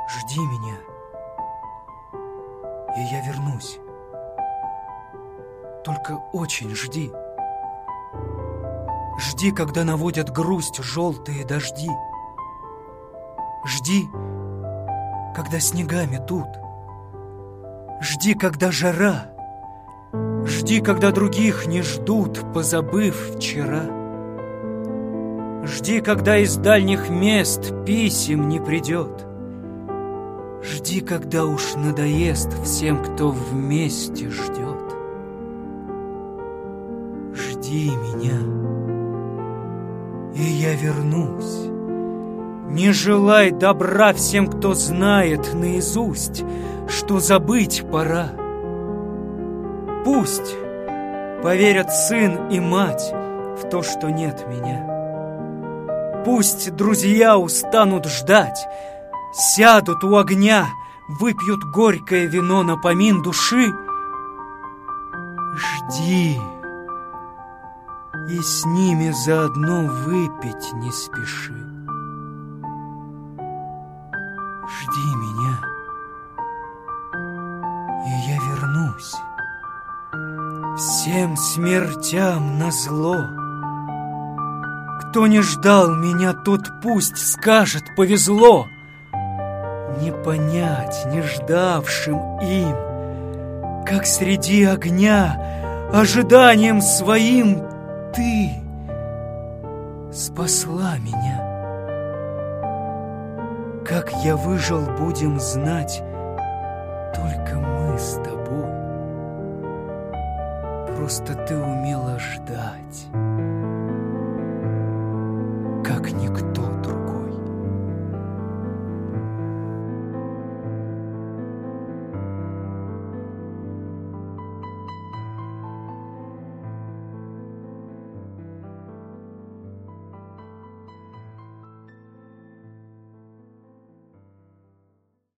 Жди меня, и я вернусь. Только очень жди. Жди, когда наводят грусть желтые дожди. Жди, когда снега метут. Жди, когда жара. Жди, когда других не ждут, позабыв вчера. Жди, когда из дальних мест писем не придет. Жди, когда уж надоест всем, кто вместе ждет. Жди меня, и я вернусь. Не желай добра всем, кто знает наизусть, что забыть пора. Пусть поверят сын и мать в то, что нет меня. Пусть друзья устанут ждать, сядут у огня, выпьют горькое вино напомин души. Жди, и с ними заодно выпить не спеши. Жди меня, и я вернусь. Всем смертям назло. Кто не ждал меня, тот пусть скажет: повезло. Не понять не ждавшим им, как среди огня ожиданием своим ты спасла меня. Как я выжил, будем знать только мы с тобой. Просто ты умела ждать.